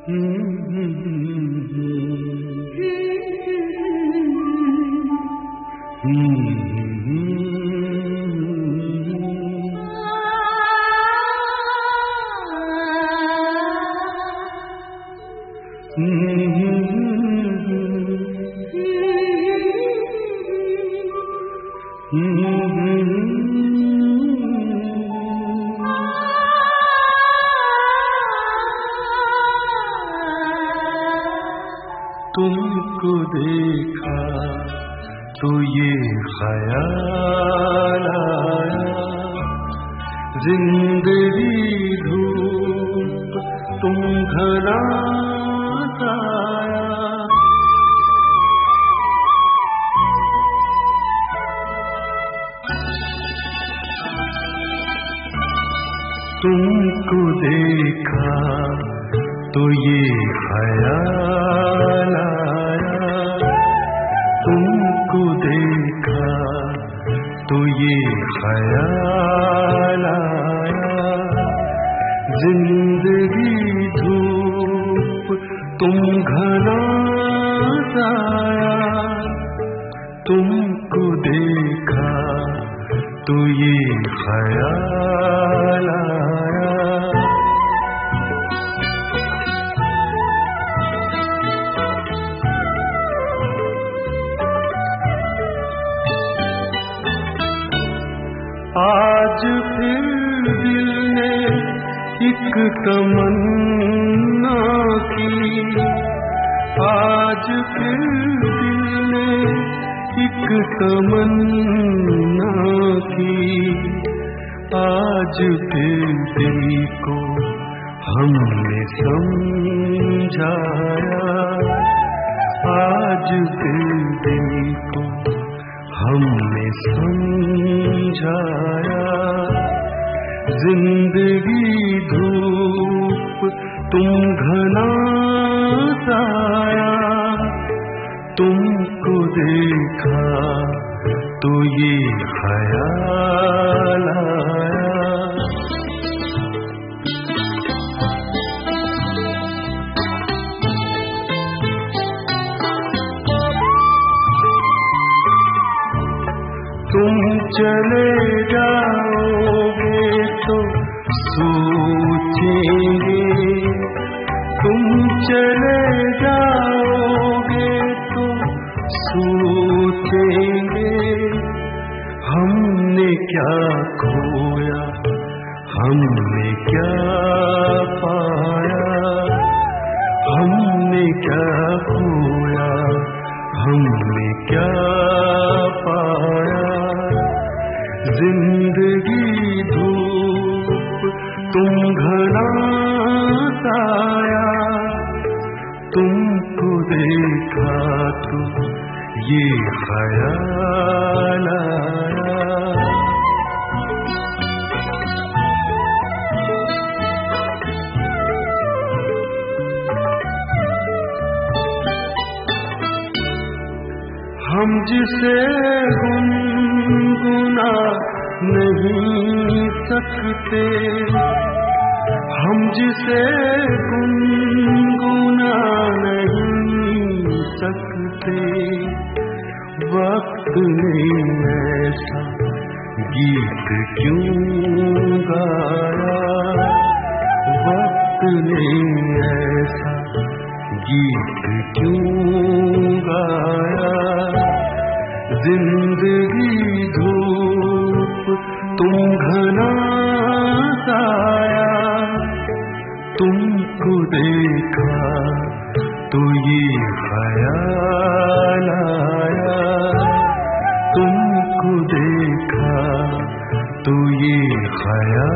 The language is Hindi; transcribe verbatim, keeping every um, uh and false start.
तुमको देखा तो ये ख्याल आया, जिंदगी धूप तुम घना साया। तुमको देखा तो ये ख्याल आया, तुमको देखा तो ये ख्याल आया, जिंदगी धूप तुम घना साया। तुमको देखा तो ये ख्याल आया। आज फिर दिल ने एक तमन्ना की, आज फिर दिल ने एक तमन्ना की, आज फिर दिल को हमने समझाया, आज फिर दिल को हमने समझाया। जिंदगी धूप तुम घना साया, तुमको देखा तो ये ख्याल आया। तुम चले जाओगे तो सोचेंगे, तुम चले जाओगे तो सोचेंगे, हमने क्या खोया हमने क्या पाया, हमने क्या खोया हमने क्या पाया। जिंदगी धूप तुम घना साया, तुमको देखा तो ये ख्याल आया। हम जिसे गुनगुना नहीं सकते, हम जिसे गुनगुना नहीं सकते, वक्त ने ऐसा गीत क्यों गाया, वक्त ने ऐसा गीत क्यों गाया। जिंदगी धूप तुम घना साया, तुमको देखा तो ये ख्याल आया, तुमको देखा तो ये ख्याल